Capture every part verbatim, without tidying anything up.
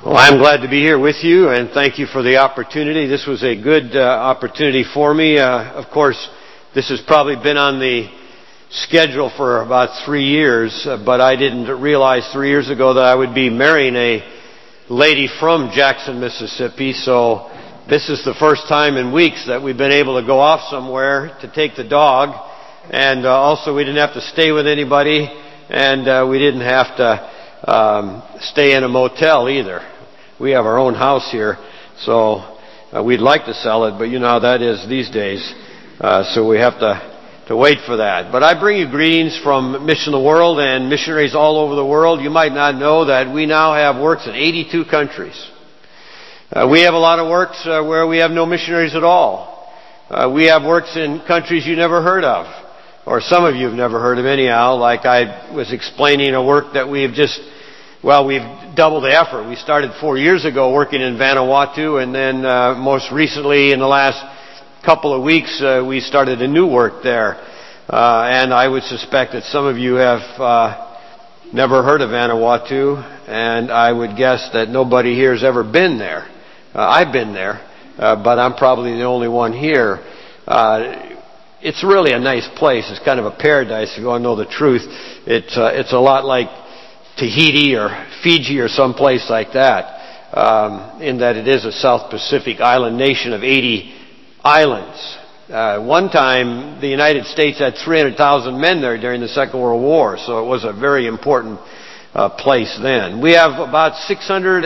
Well, I'm glad to be here with you, and thank you for the opportunity. This was a good uh, opportunity for me. Uh, of course, this has probably been on the schedule for about three years, uh, but I didn't realize three years ago that I would be marrying a lady from Jackson, Mississippi. So this is the first time in weeks that we've been able to go off somewhere to take the dog, and uh, also we didn't have to stay with anybody, and uh, we didn't have to um, stay in a motel either. We have our own house here, so uh, we'd like to sell it, but you know how that is these days. Uh, so we have to, to wait for that. But I bring you greetings from Mission the World and missionaries all over the world. You might not know that we now have works in eighty-two countries. Uh, we have a lot of works uh, where we have no missionaries at all. Uh, we have works in countries you never heard of, or some of you have never heard of anyhow, like I was explaining a work that we've just Well, we've doubled the effort. We started four years ago working in Vanuatu, and then uh, most recently in the last couple of weeks uh, we started a new work there. Uh, and I would suspect that some of you have uh, never heard of Vanuatu, and I would guess that nobody here has ever been there. Uh, I've been there, uh, but I'm probably the only one here. Uh, it's really a nice place. It's kind of a paradise if you want to know the truth. It's, uh, it's a lot like Tahiti or Fiji or someplace like that, um, in that it is a South Pacific island nation of eighty islands. Uh, one time, the United States had three hundred thousand men there during the Second World War, so it was a very important uh, place then. We have about six hundred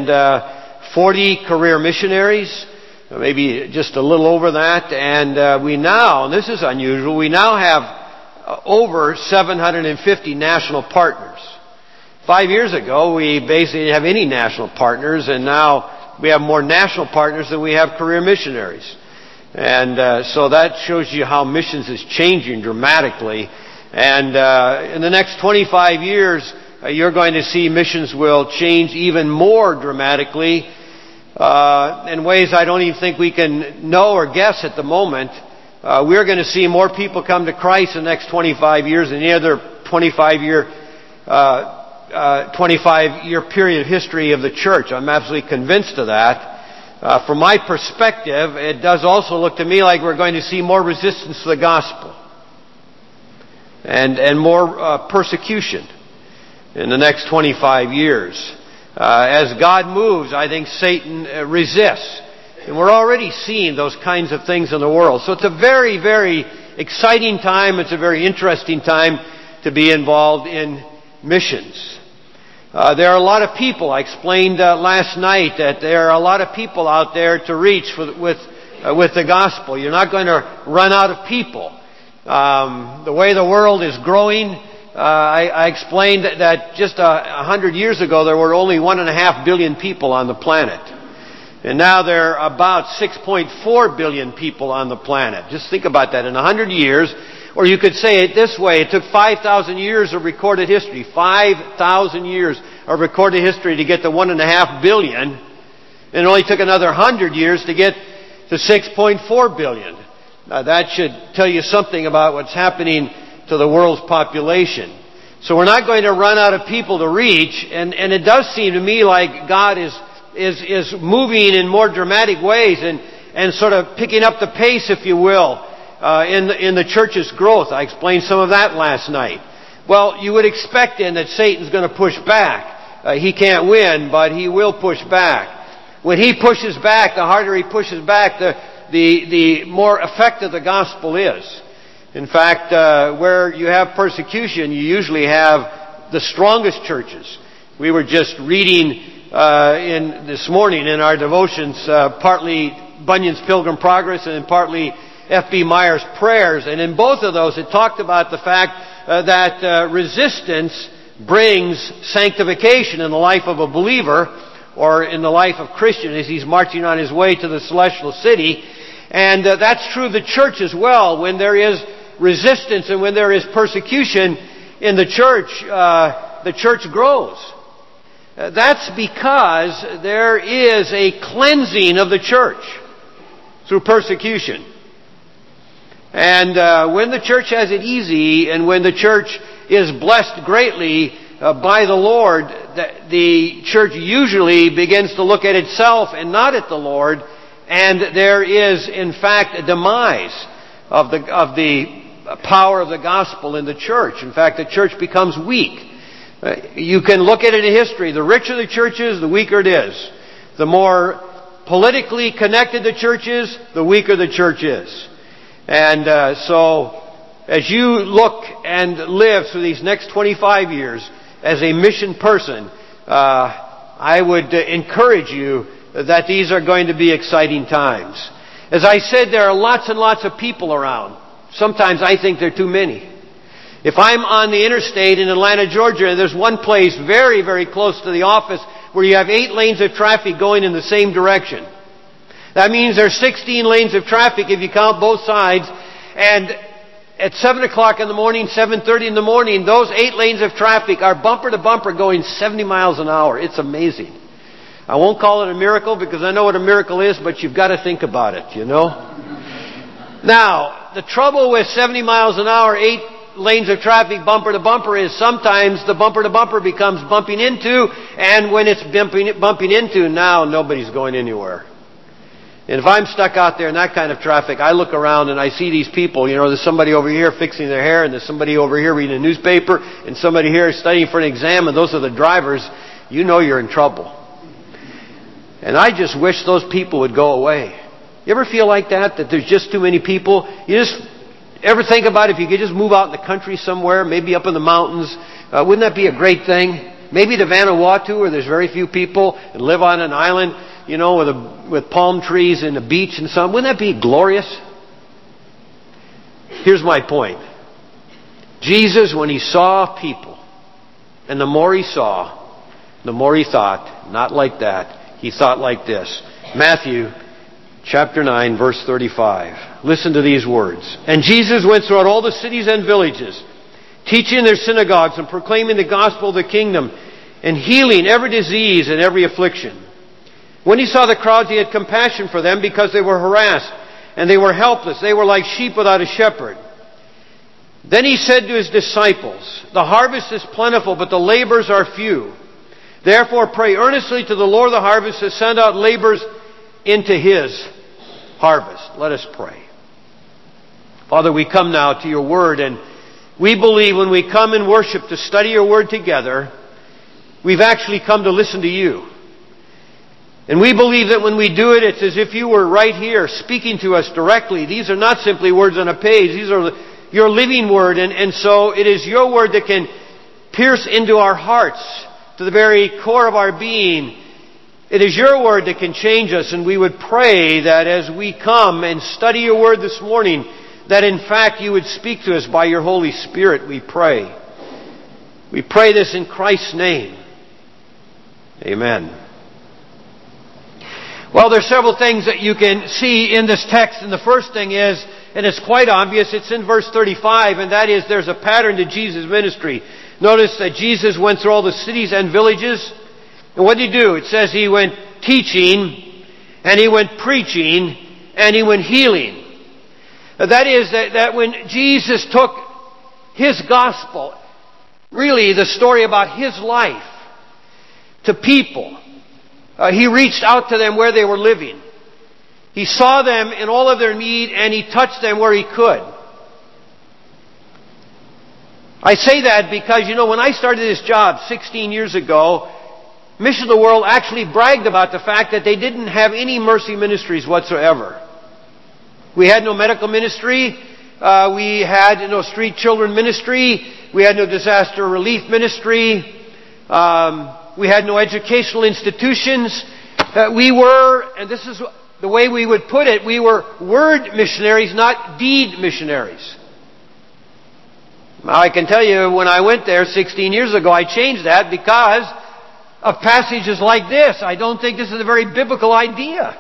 forty career missionaries, maybe just a little over that, and uh, we now, and this is unusual, we now have uh, over seven hundred fifty national partners. Five years ago, we basically didn't have any national partners, and now we have more national partners than we have career missionaries. And uh, so that shows you how missions is changing dramatically. And uh, in the next twenty-five years, uh, you're going to see missions will change even more dramatically uh, in ways I don't even think we can know or guess at the moment. Uh, we're going to see more people come to Christ in the next twenty-five years than any other twenty-five year uh Uh, twenty-five year period of history of the church. I'm absolutely convinced of that. Uh, from my perspective, it does also look to me like we're going to see more resistance to the gospel and and more uh, persecution in the next twenty-five years. Uh, as God moves, I think Satan uh, resists. And we're already seeing those kinds of things in the world. So it's a very, very exciting time. It's a very interesting time to be involved in missions. Uh, there are a lot of people. I explained uh, last night that there are a lot of people out there to reach for, with uh, with the gospel. You're not going to run out of people. Um, the way the world is growing, uh, I, I explained that, that just a, a hundred years ago there were only one and a half billion people on the planet, and now there are about six point four billion people on the planet. Just think about that. In a hundred years. Or you could say it this way, it took five thousand years of recorded history, five thousand years of recorded history to get to one and a half billion, and it only took another hundred years to get to six point four billion. Now that should tell you something about what's happening to the world's population. So we're not going to run out of people to reach, and, and it does seem to me like God is, is, is moving in more dramatic ways and, and sort of picking up the pace, if you will, Uh, in, the, in the church's growth. I explained some of that last night. Well, you would expect then that Satan's going to push back. Uh, he can't win, but he will push back. When he pushes back, the harder he pushes back, the, the, the more effective the gospel is. In fact, uh, where you have persecution, you usually have the strongest churches. We were just reading uh, in this morning in our devotions, uh, partly Bunyan's Pilgrim Progress and partly F B Meyer's prayers, and in both of those it talked about the fact uh, that uh, resistance brings sanctification in the life of a believer, or in the life of Christian as he's marching on his way to the celestial city. And uh, that's true of the church as well. When there is resistance and when there is persecution in the church, uh, the church grows. Uh, that's because there is a cleansing of the church through persecution. And uh, when the church has it easy and when the church is blessed greatly, uh, by the Lord, the, the church usually begins to look at itself and not at the Lord, and there is, in fact, a demise of the of the power of the gospel in the church. In fact, the church becomes weak. Uh, you can look at it in history. The richer the church is, the weaker it is. The more politically connected the church is, the weaker the church is. And uh, so, as you look and live through these next twenty-five years as a mission person, uh, I would uh, encourage you that these are going to be exciting times. As I said, there are lots and lots of people around. Sometimes I think there are too many. If I'm on the interstate in Atlanta, Georgia, and there's one place very, very close to the office where you have eight lanes of traffic going in the same direction. That means there's sixteen lanes of traffic if you count both sides. And at seven o'clock in the morning, seven thirty in the morning, those eight lanes of traffic are bumper to bumper going seventy miles an hour. It's amazing. I won't call it a miracle because I know what a miracle is, but you've got to think about it, you know. Now, the trouble with seventy miles an hour, eight lanes of traffic bumper to bumper is sometimes the bumper to bumper becomes bumping into, and when it's bumping, bumping into, now nobody's going anywhere. And if I'm stuck out there in that kind of traffic, I look around and I see these people. You know, there's somebody over here fixing their hair, and there's somebody over here reading a newspaper, and somebody here studying for an exam, and those are the drivers. You know you're in trouble. And I just wish those people would go away. You ever feel like that? That there's just too many people? You just ever think about if you could just move out in the country somewhere, maybe up in the mountains? Uh, wouldn't that be a great thing? Maybe to Vanuatu, where there's very few people, and live on an island, you know, with a, with palm trees and a beach and some. Wouldn't that be glorious? Here's my point. Jesus, when he saw people, and the more he saw, the more he thought, not like that. He thought like this. Matthew chapter nine, verse thirty-five. Listen to these words. And Jesus went throughout all the cities and villages, teaching in their synagogues and proclaiming the gospel of the kingdom and healing every disease and every affliction. When he saw the crowds, he had compassion for them because they were harassed and they were helpless. They were like sheep without a shepherd. Then he said to his disciples, the harvest is plentiful, but the laborers are few. Therefore pray earnestly to the Lord of the harvest to send out laborers into his harvest. Let us pray. Father, we come now to your word, and we believe when we come and worship to study your word together, we've actually come to listen to you. And we believe that when we do it, it's as if you were right here speaking to us directly. These are not simply words on a page. These are your living word. And, and so it is your word that can pierce into our hearts to the very core of our being. It is your word that can change us. And we would pray that as we come and study your word this morning, that in fact you would speak to us by your Holy Spirit, we pray. We pray this in Christ's name. Amen. Well, there's several things that you can see in this text. And the first thing is, and it's quite obvious, it's in verse thirty-five, and that is there's a pattern to Jesus' ministry. Notice that Jesus went through all the cities and villages. And what did he do? It says he went teaching, and he went preaching, and he went healing. That is, that, that when Jesus took his gospel, really the story about his life, to people, uh, he reached out to them where they were living. He saw them in all of their need, and he touched them where he could. I say that because, you know, when I started this job sixteen years ago, Mission of the World actually bragged about the fact that they didn't have any mercy ministries whatsoever. We had no medical ministry. Uh, we had no street children ministry. We had no disaster relief ministry. Um, we had no educational institutions. Uh, we were, and this is the way we would put it, we were word missionaries, not deed missionaries. Now, I can tell you, when I went there sixteen years ago, I changed that because of passages like this. I don't think this is a very biblical idea.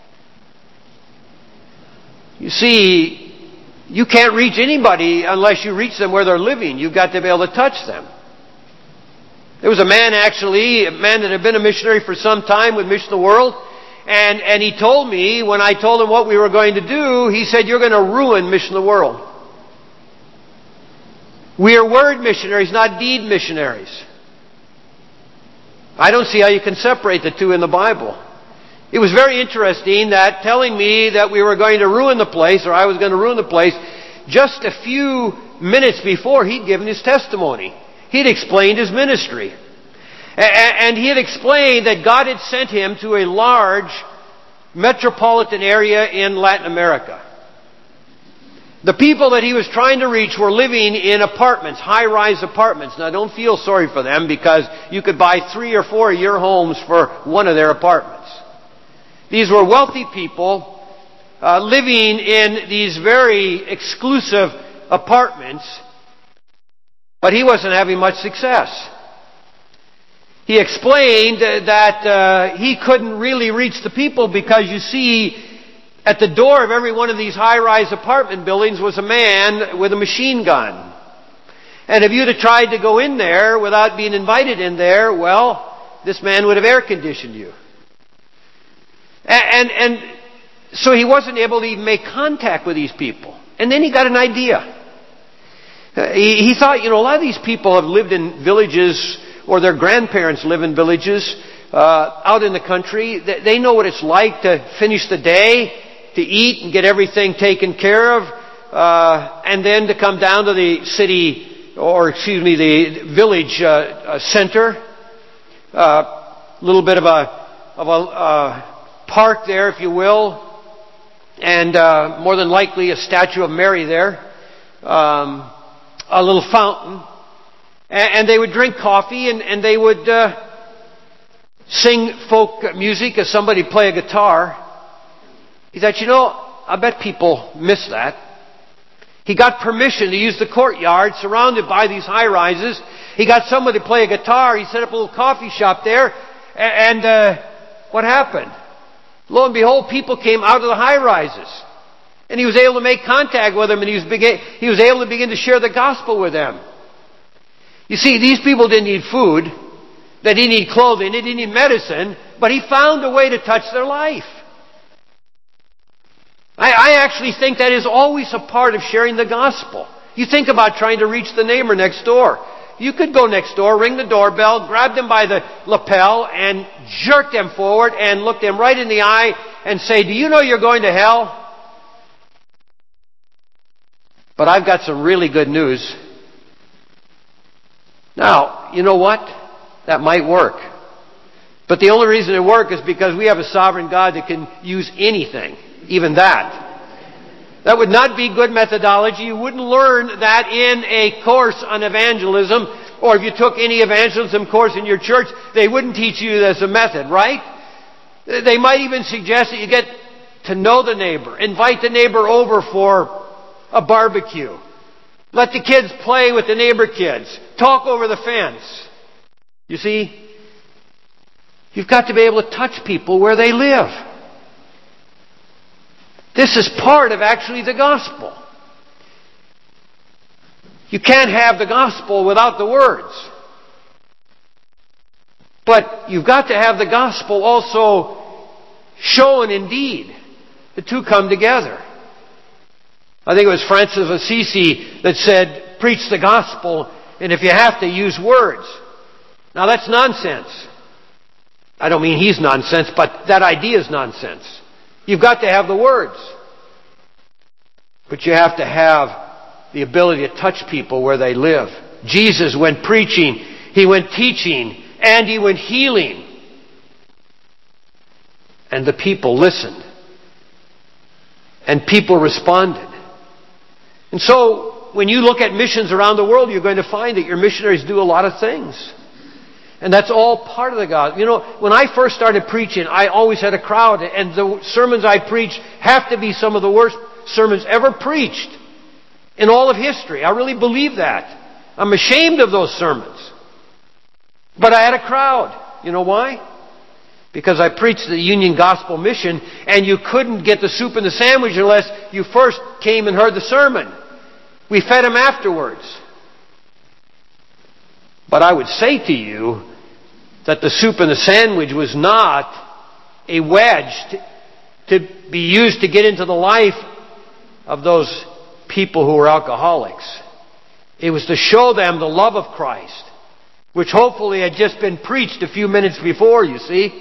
You see, you can't reach anybody unless you reach them where they're living. You've got to be able to touch them. There was a man, actually, a man that had been a missionary for some time with Mission of the World, and, and he told me, when I told him what we were going to do, he said, you're going to ruin Mission of the World. We are word missionaries, not deed missionaries. I don't see how you can separate the two in the Bible. It was very interesting that telling me that we were going to ruin the place, or I was going to ruin the place, just a few minutes before he'd given his testimony. He'd explained his ministry. And he had explained that God had sent him to a large metropolitan area in Latin America. The people that he was trying to reach were living in apartments, high-rise apartments. Now, don't feel sorry for them, because you could buy three or four of your homes for one of their apartments. These were wealthy people uh, living in these very exclusive apartments, but he wasn't having much success. He explained that uh, he couldn't really reach the people because, you see, at the door of every one of these high-rise apartment buildings was a man with a machine gun. And if you'd have tried to go in there without being invited in there, well, this man would have air-conditioned you. And, and, and so he wasn't able to even make contact with these people. And then he got an idea. Uh, he, he thought, you know, a lot of these people have lived in villages, or their grandparents live in villages uh, out in the country. They, they know what it's like to finish the day, to eat and get everything taken care of, uh, and then to come down to the city, or excuse me, the village uh, uh, center. A uh, little bit of a of a uh, park there, if you will, and uh, more than likely a statue of Mary there, um, a little fountain, and, and they would drink coffee, and, and they would uh, sing folk music as somebody play a guitar. He thought, you know, I bet people miss that. He got permission to use the courtyard surrounded by these high-rises. He got someone to play a guitar. He set up a little coffee shop there. And uh, what happened? Lo and behold, people came out of the high-rises. And he was able to make contact with them, and he was, begin, he was able to begin to share the gospel with them. You see, these people didn't need food. They didn't need clothing. They didn't need medicine. But he found a way to touch their life. I, I actually think that is always a part of sharing the gospel. You think about trying to reach the neighbor next door. You could go next door, ring the doorbell, grab them by the lapel, and jerk them forward and look them right in the eye and say, do you know you're going to hell? But I've got some really good news. Now, you know what? That might work. But the only reason it works is because we have a sovereign God that can use anything. Even that. That would not be good methodology. You wouldn't learn that in a course on evangelism, or if you took any evangelism course in your church, they wouldn't teach you as a method, right? They might even suggest that you get to know the neighbor. Invite the neighbor over for a barbecue. Let the kids play with the neighbor kids. Talk over the fence. You see, you've got to be able to touch people where they live. This is part of actually the gospel. You can't have the gospel without the words. But you've got to have the gospel also shown in deed. The two come together. I think it was Francis of Assisi that said, preach the gospel, and if you have to, use words. Now that's nonsense. I don't mean he's nonsense, but that idea is nonsense. You've got to have the words. But you have to have the ability to touch people where they live. Jesus went preaching, He went teaching, and He went healing. And the people listened. And people responded. And so, when you look at missions around the world, you're going to find that your missionaries do a lot of things. And that's all part of the gospel. You know, when I first started preaching, I always had a crowd, and the sermons I preached have to be some of the worst sermons ever preached in all of history. I really believe that. I'm ashamed of those sermons. But I had a crowd. You know why? Because I preached the Union Gospel Mission, and you couldn't get the soup and the sandwich unless you first came and heard the sermon. We fed them afterwards. But I would say to you that the soup and the sandwich was not a wedge to, to be used to get into the life of those people who were alcoholics. It was to show them the love of Christ which hopefully had just been preached a few minutes before, you see.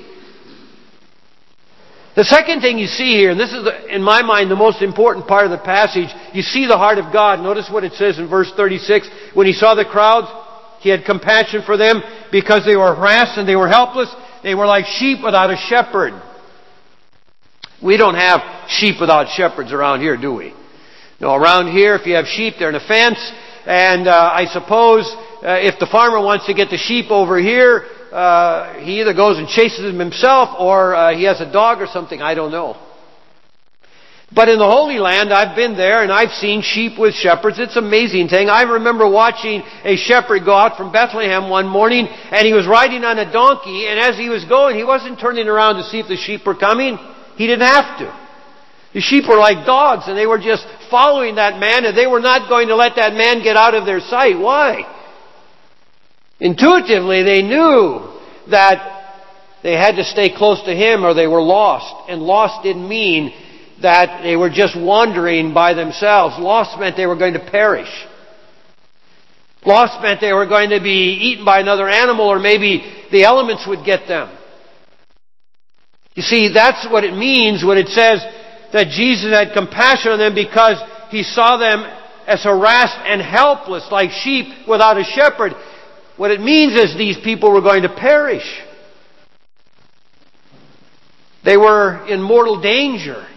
The second thing you see here, and this is, the, in my mind, the most important part of the passage, you see the heart of God. Notice what it says in verse thirty-six. When he saw the crowds, he had compassion for them because they were harassed and they were helpless. They were like sheep without a shepherd. We don't have sheep without shepherds around here, do we? No, around here, if you have sheep, they're in a fence. And uh, I suppose uh, if the farmer wants to get the sheep over here, uh, he either goes and chases them himself or uh, he has a dog or something. I don't know. But in the Holy Land, I've been there and I've seen sheep with shepherds. It's an amazing thing. I remember watching a shepherd go out from Bethlehem one morning and he was riding on a donkey, and as he was going, he wasn't turning around to see if the sheep were coming. He didn't have to. The sheep were like dogs and they were just following that man, and they were not going to let that man get out of their sight. Why? Intuitively, they knew that they had to stay close to him or they were lost. And lost didn't mean that they were just wandering by themselves. Lost meant they were going to perish. Lost meant they were going to be eaten by another animal, or maybe the elements would get them. You see, that's what it means when it says that Jesus had compassion on them because he saw them as harassed and helpless, like sheep without a shepherd. What it means is these people were going to perish. They were in mortal danger.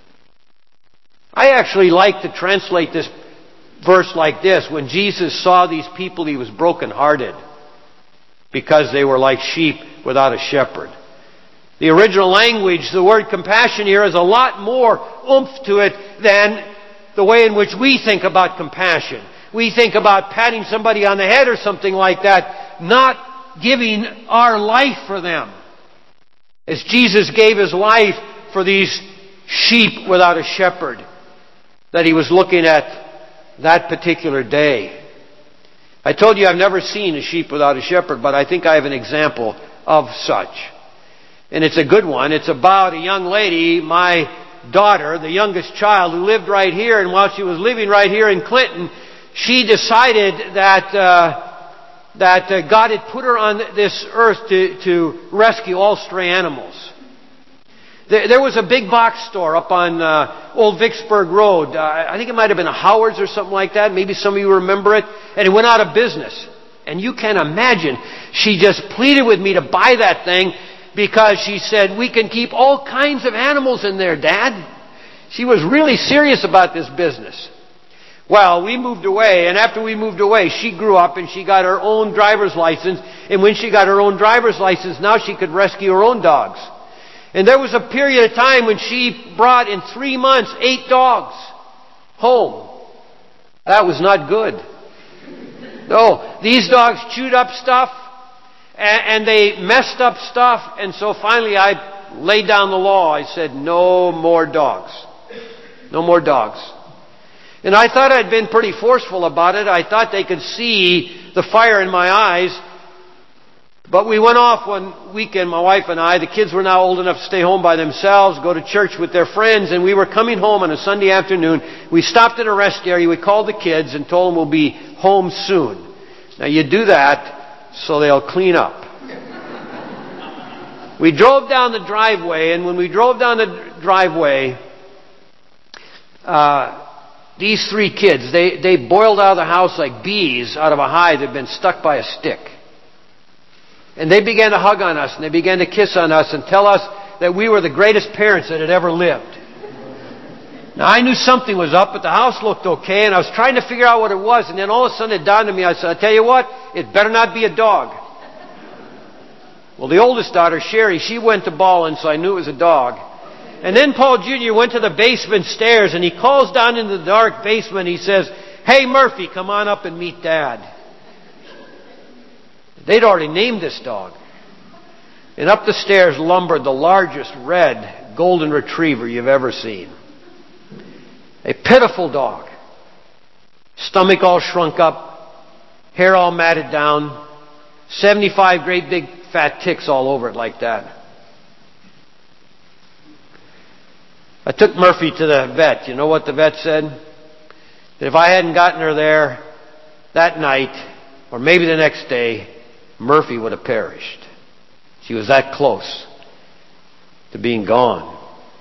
I actually like to translate this verse like this. When Jesus saw these people, he was brokenhearted because they were like sheep without a shepherd. The original language, the word compassion here, has a lot more oomph to it than the way in which we think about compassion. We think about patting somebody on the head or something like that, not giving our life for them. As Jesus gave his life for these sheep without a shepherd that he was looking at that particular day. I told you I've never seen a sheep without a shepherd, but I think I have an example of such. And it's a good one. It's about a young lady, my daughter, the youngest child, who lived right here. And while she was living right here in Clinton, she decided that uh, that uh, God had put her on this earth to, to rescue all stray animals. There, there was a big box store up on uh, Old Vicksburg Road. Uh, I think it might have been a Howard's or something like that. Maybe some of you remember it. And it went out of business. And you can imagine, she just pleaded with me to buy that thing, because she said, we can keep all kinds of animals in there, Dad. She was really serious about this business. Well, we moved away, and after we moved away, she grew up and she got her own driver's license. And when she got her own driver's license, now she could rescue her own dogs. And there was a period of time when she brought in three months eight dogs home. That was not good. No, these dogs chewed up stuff. And they messed up stuff, and so finally I laid down the law. I said, no more dogs. No more dogs. And I thought I'd been pretty forceful about it. I thought they could see the fire in my eyes. But we went off one weekend, my wife and I. The kids were now old enough to stay home by themselves, go to church with their friends, and we were coming home on a Sunday afternoon. We stopped at a rest area. We called the kids and told them we'll be home soon. Now you do that so they'll clean up. We drove down the driveway, and when we drove down the driveway, uh, these three kids, they, they boiled out of the house like bees out of a hive that had been stuck by a stick. And they began to hug on us, and they began to kiss on us and tell us that we were the greatest parents that had ever lived. Now, I knew something was up, but the house looked okay, and I was trying to figure out what it was, and then all of a sudden it dawned on me. I said, I tell you what, it better not be a dog. Well, the oldest daughter, Sherry, she went to bawling, so I knew it was a dog. And then Paul Junior went to the basement stairs, and he calls down into the dark basement. He says, hey, Murphy, come on up and meet Dad. They'd already named this dog. And up the stairs lumbered the largest red golden retriever you've ever seen. A pitiful dog. Stomach all shrunk up. Hair all matted down. seventy-five great big fat ticks all over it like that. I took Murphy to the vet. You know what the vet said? That if I hadn't gotten her there that night, or maybe the next day, Murphy would have perished. She was that close to being gone.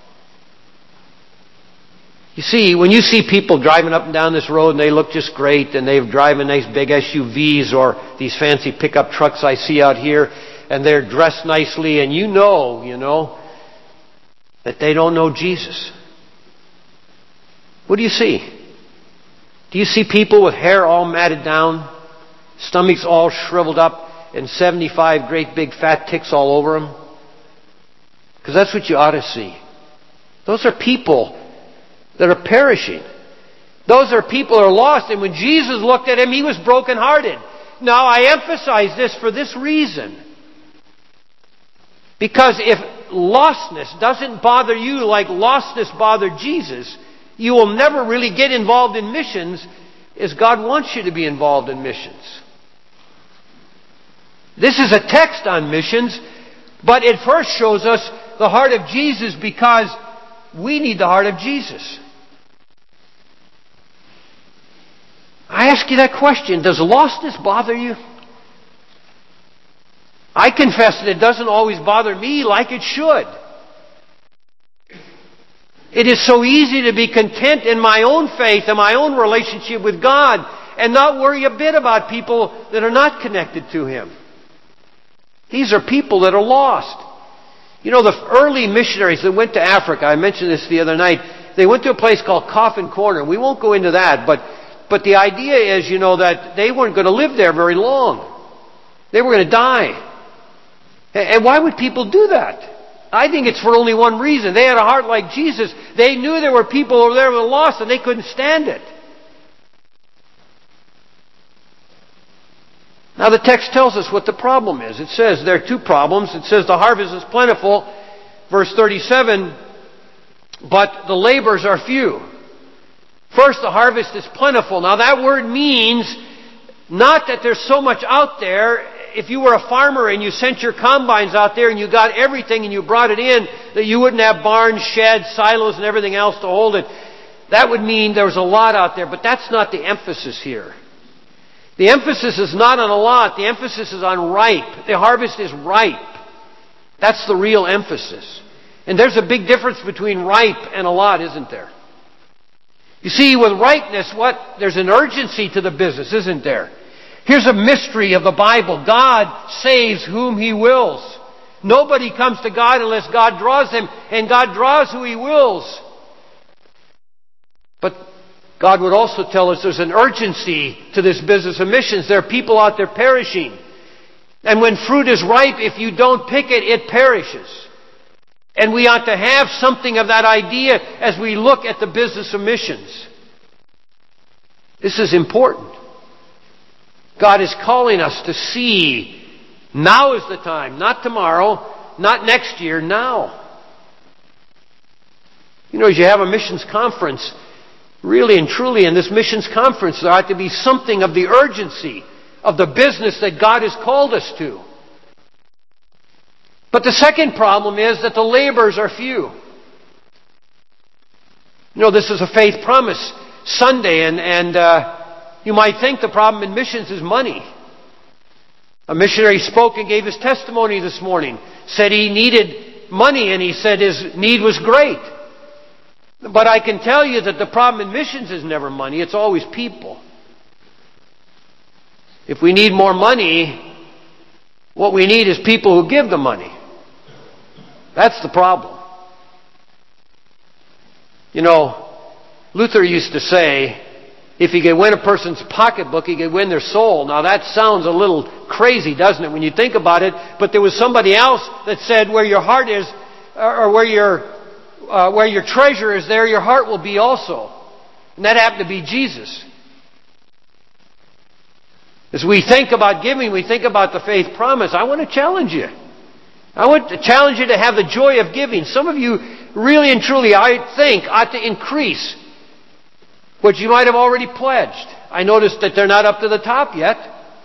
You see, when you see people driving up and down this road and they look just great and they're driving nice big S U Vs or these fancy pickup trucks I see out here and they're dressed nicely and you know, you know, that they don't know Jesus. What do you see? Do you see people with hair all matted down, stomachs all shriveled up, and seventy-five great big fat ticks all over them? Because that's what you ought to see. Those are people that are perishing. Those are people who are lost. And when Jesus looked at him, he was brokenhearted. Now, I emphasize this for this reason. Because if lostness doesn't bother you like lostness bothered Jesus, you will never really get involved in missions as God wants you to be involved in missions. This is a text on missions, but it first shows us the heart of Jesus because we need the heart of Jesus. I ask you that question. Does lostness bother you? I confess that it doesn't always bother me like it should. It is so easy to be content in my own faith and my own relationship with God and not worry a bit about people that are not connected to Him. These are people that are lost. You know, the early missionaries that went to Africa, I mentioned this the other night, they went to a place called Coffin Corner. We won't go into that, but But the idea is, you know, that they weren't going to live there very long. They were going to die. And why would people do that? I think it's for only one reason. They had a heart like Jesus. They knew there were people over there who were lost and they couldn't stand it. Now the text tells us what the problem is. It says there are two problems. It says the harvest is plentiful, verse thirty-seven, but the laborers are few. First, the harvest is plentiful. Now that word means not that there's so much out there. If you were a farmer and you sent your combines out there and you got everything and you brought it in, that you wouldn't have barns, sheds, silos, and everything else to hold it. That would mean there was a lot out there, but that's not the emphasis here. The emphasis is not on a lot. The emphasis is on ripe. The harvest is ripe. That's the real emphasis. And there's a big difference between ripe and a lot, isn't there? You see, with ripeness, what? There's an urgency to the business, isn't there? Here's a mystery of the Bible. God saves whom He wills. Nobody comes to God unless God draws them, and God draws who He wills. But God would also tell us there's an urgency to this business of missions. There are people out there perishing. And when fruit is ripe, if you don't pick it, it perishes. And we ought to have something of that idea as we look at the business of missions. This is important. God is calling us to see, now is the time, not tomorrow, not next year, now. You know, as you have a missions conference, really and truly in this missions conference, there ought to be something of the urgency of the business that God has called us to. But the second problem is that the laborers are few. You know, this is a Faith Promise Sunday, and, and uh, you might think the problem in missions is money. A missionary spoke and gave his testimony this morning. Said he needed money, and he said his need was great. But I can tell you that the problem in missions is never money, it's always people. If we need more money, what we need is people who give the money. That's the problem. You know, Luther used to say, if he could win a person's pocketbook, he could win their soul. Now that sounds a little crazy, doesn't it, when you think about it? But there was somebody else that said, where your heart is, or where your, uh, where your treasure is, there your heart will be also. And that happened to be Jesus. As we think about giving, we think about the Faith Promise. I want to challenge you. I want to challenge you to have the joy of giving. Some of you really and truly, I think, ought to increase what you might have already pledged. I noticed that they're not up to the top yet.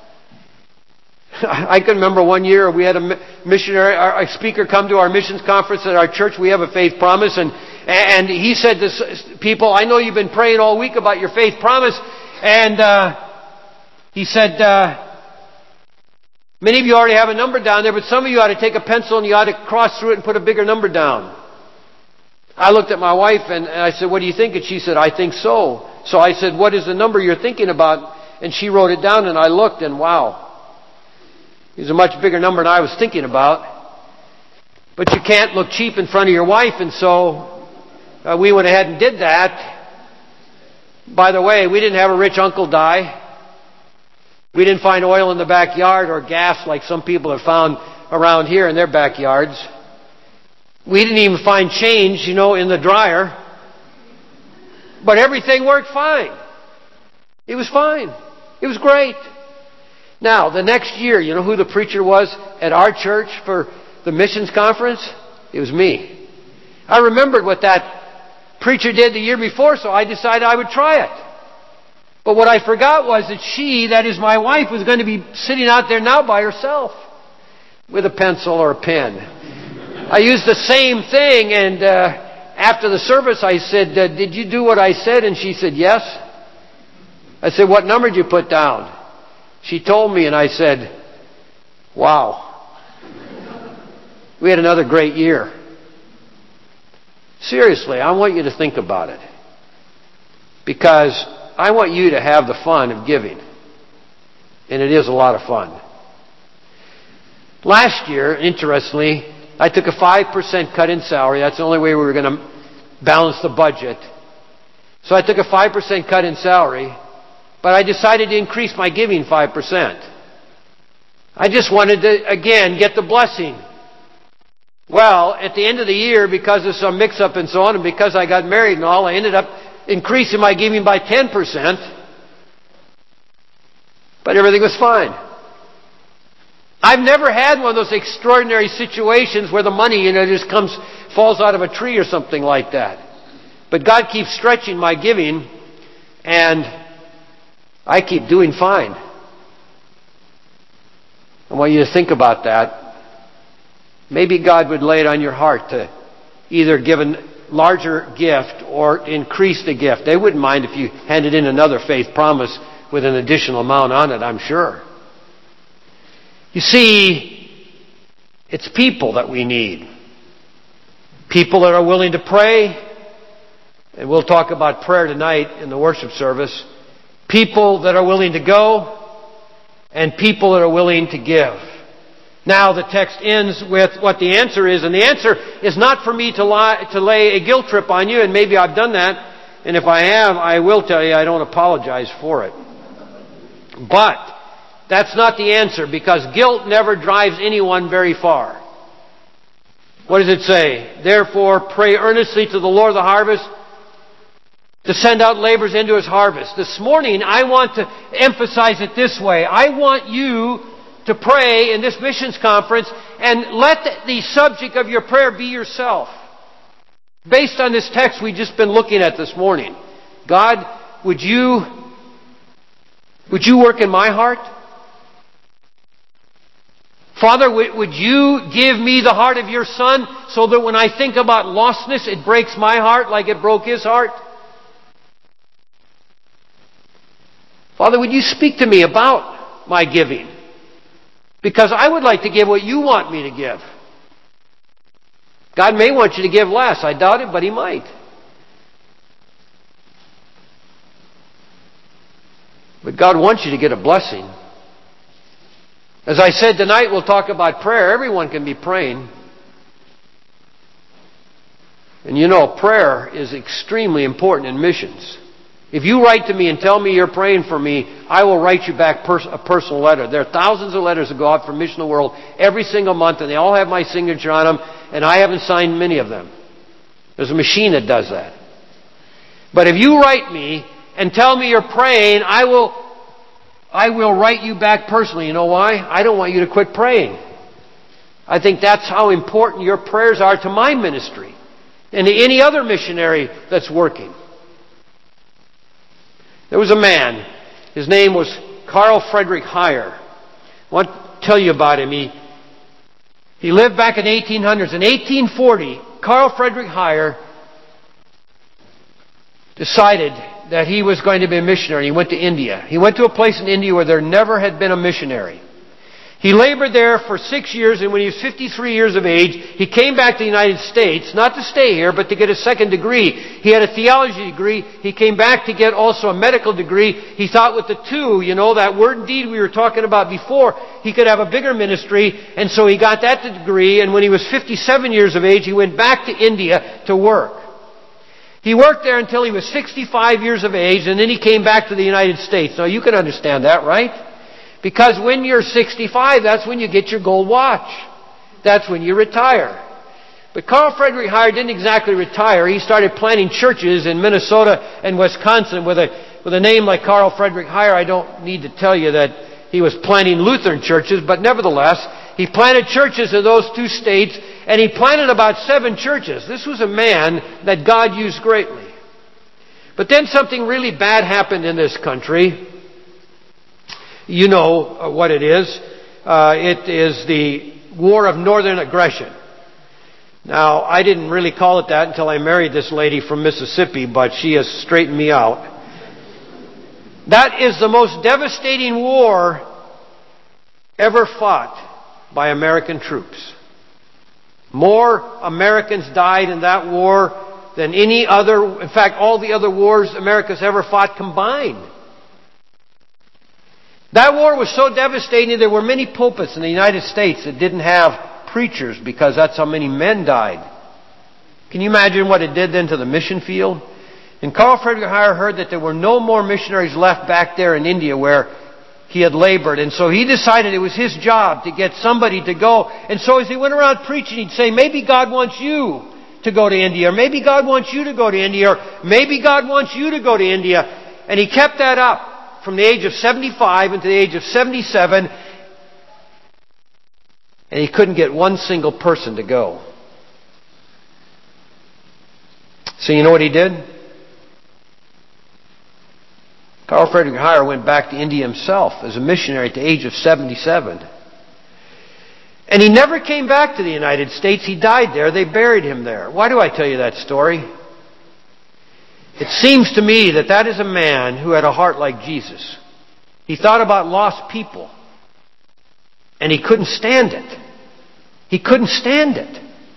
I can remember one year we had a missionary, a speaker come to our missions conference at our church. We have a Faith Promise, and and he said to people, I know you've been praying all week about your Faith Promise, and uh, he said, uh, Many of you already have a number down there, but some of you ought to take a pencil and you ought to cross through it and put a bigger number down. I looked at my wife and I said, what do you think? And she said, I think so. So I said, what is the number you're thinking about? And she wrote it down and I looked and wow, it was a much bigger number than I was thinking about. But you can't look cheap in front of your wife, and so uh, we went ahead and did that. By the way, we didn't have a rich uncle die. We didn't find oil in the backyard or gas like some people have found around here in their backyards. We didn't even find change, you know, in the dryer. But everything worked fine. It was fine. It was great. Now, the next year, you know who the preacher was at our church for the missions conference? It was me. I remembered what that preacher did the year before, so I decided I would try it. But what I forgot was that she, that is my wife, was going to be sitting out there now by herself with a pencil or a pen. I used the same thing, and uh, after the service I said, uh, did you do what I said? And she said, yes. I said, what number did you put down? She told me, and I said, wow. We had another great year. Seriously, I want you to think about it. Because I want you to have the fun of giving. And it is a lot of fun. Last year, interestingly, I took a five percent cut in salary. That's the only way we were going to balance the budget. So I took a five percent cut in salary, but I decided to increase my giving five percent. I just wanted to, again, get the blessing. Well, at the end of the year, because of some mix-up and so on, and because I got married and all, I ended up increasing my giving by ten percent. But everything was fine. I've never had one of those extraordinary situations where the money, you know, just comes, falls out of a tree or something like that. But God keeps stretching my giving, and I keep doing fine. I want you to think about that. Maybe God would lay it on your heart to either give a larger gift or increase the gift. They wouldn't mind if you handed in another faith promise with an additional amount on it, I'm sure. You see, it's people that we need. People that are willing to pray. And we'll talk about prayer tonight in the worship service. People that are willing to go. And people that are willing to give. Now the text ends with what the answer is. And the answer is not for me to, lie, to lay a guilt trip on you. And maybe I've done that. And if I have, I will tell you I don't apologize for it. But that's not the answer, because guilt never drives anyone very far. What does it say? Therefore, pray earnestly to the Lord of the harvest to send out laborers into His harvest. This morning, I want to emphasize it this way. I want you to pray in this missions conference and let the subject of your prayer be yourself. Based on this text we've just been looking at this morning. God, would you, would you work in my heart? Father, would you give me the heart of your Son so that when I think about lostness, it breaks my heart like it broke His heart? Father, would you speak to me about my giving? Because I would like to give what you want me to give. God may want you to give less. I doubt it, but He might. But God wants you to get a blessing. As I said tonight, we'll talk about prayer. Everyone can be praying. And you know, prayer is extremely important in missions. If you write to me and tell me you're praying for me, I will write you back pers- a personal letter. There are thousands of letters that go out from Mission of the World every single month, and they all have my signature on them, and I haven't signed many of them. There's a machine that does that. But if you write me and tell me you're praying, I will I will write you back personally. You know why? I don't want you to quit praying. I think that's how important your prayers are to my ministry and to any other missionary that's working. There was a man. His name was Carl Friedrich Heyer. I want to tell you about him. He, he lived back in the eighteen hundreds. In eighteen forty, Carl Friedrich Heyer decided that he was going to be a missionary. He went to India. He went to a place in India where there never had been a missionary. He labored there for six years, and when he was fifty-three years of age, he came back to the United States, not to stay here, but to get a second degree. He had a theology degree. He came back to get also a medical degree. He thought with the two, you know, that word and deed we were talking about before, he could have a bigger ministry, and so he got that degree, and when he was fifty-seven years of age, he went back to India to work. He worked there until he was sixty-five years of age, and then he came back to the United States. Now, you can understand that, right? Because when you're sixty-five, that's when you get your gold watch. That's when you retire. But Carl Frederick Heyer didn't exactly retire. He started planting churches in Minnesota and Wisconsin with a with a name like Carl Frederick Heyer. I don't need to tell you that he was planting Lutheran churches, but nevertheless, he planted churches in those two states, and he planted about seven churches. This was a man that God used greatly. But then something really bad happened in this country. You know what it is. Uh, it is the War of Northern Aggression. Now, I didn't really call it that until I married this lady from Mississippi, but she has straightened me out. That is the most devastating war ever fought by American troops. More Americans died in that war than any other, in fact, all the other wars America's ever fought combined. That war was so devastating, there were many pulpits in the United States that didn't have preachers because that's how many men died. Can you imagine what it did then to the mission field? And Carl Frederick Heyer heard that there were no more missionaries left back there in India where he had labored. And so he decided it was his job to get somebody to go. And so as he went around preaching, he'd say, maybe God wants you to go to India, or maybe God wants you to go to India, or maybe God wants you to go to India. And he kept that up from the age of seventy-five into the age of seventy-seven, and he couldn't get one single person to go. So you know what he did? Carl Frederick Heyer went back to India himself as a missionary at the age of seventy-seven. And he never came back to the United States. He died there. They buried him there. Why do I tell you that story? It seems to me that that is a man who had a heart like Jesus. He thought about lost people. And he couldn't stand it. He couldn't stand it.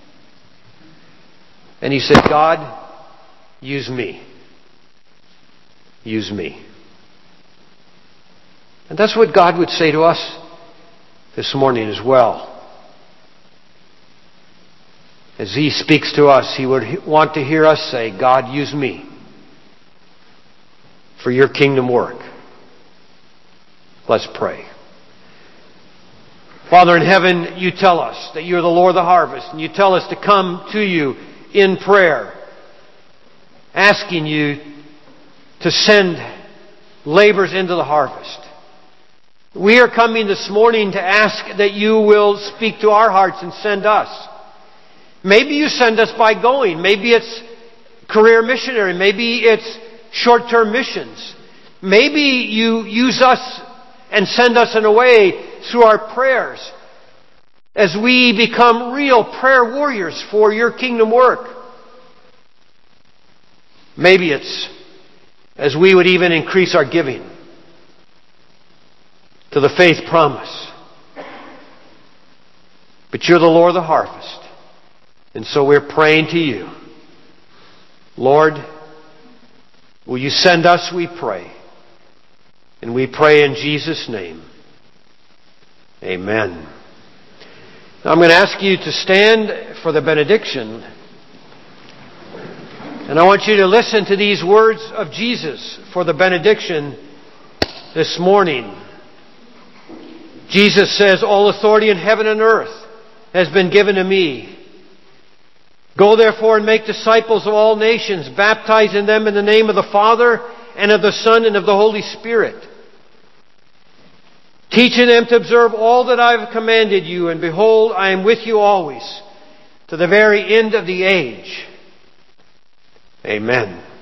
And he said, God, use me. Use me. And that's what God would say to us this morning as well. As He speaks to us, He would want to hear us say, God, use me for your kingdom work. Let's pray. Father in heaven, you tell us that you're the Lord of the harvest, and you tell us to come to you in prayer, asking you to send laborers into the harvest. We are coming this morning to ask that you will speak to our hearts and send us. Maybe you send us by going. Maybe it's career missionary. Maybe it's short-term missions. Maybe you use us and send us in a way through our prayers as we become real prayer warriors for your kingdom work. Maybe it's as we would even increase our giving to the faith promise. But you're the Lord of the harvest. And so we're praying to you. Lord, will you send us, we pray. And we pray in Jesus' name. Amen. Now I'm going to ask you to stand for the benediction. And I want you to listen to these words of Jesus for the benediction this morning. Jesus says, all authority in heaven and earth has been given to me. Go therefore and make disciples of all nations, baptizing them in the name of the Father and of the Son and of the Holy Spirit, teaching them to observe all that I have commanded you, and behold, I am with you always, to the very end of the age. Amen.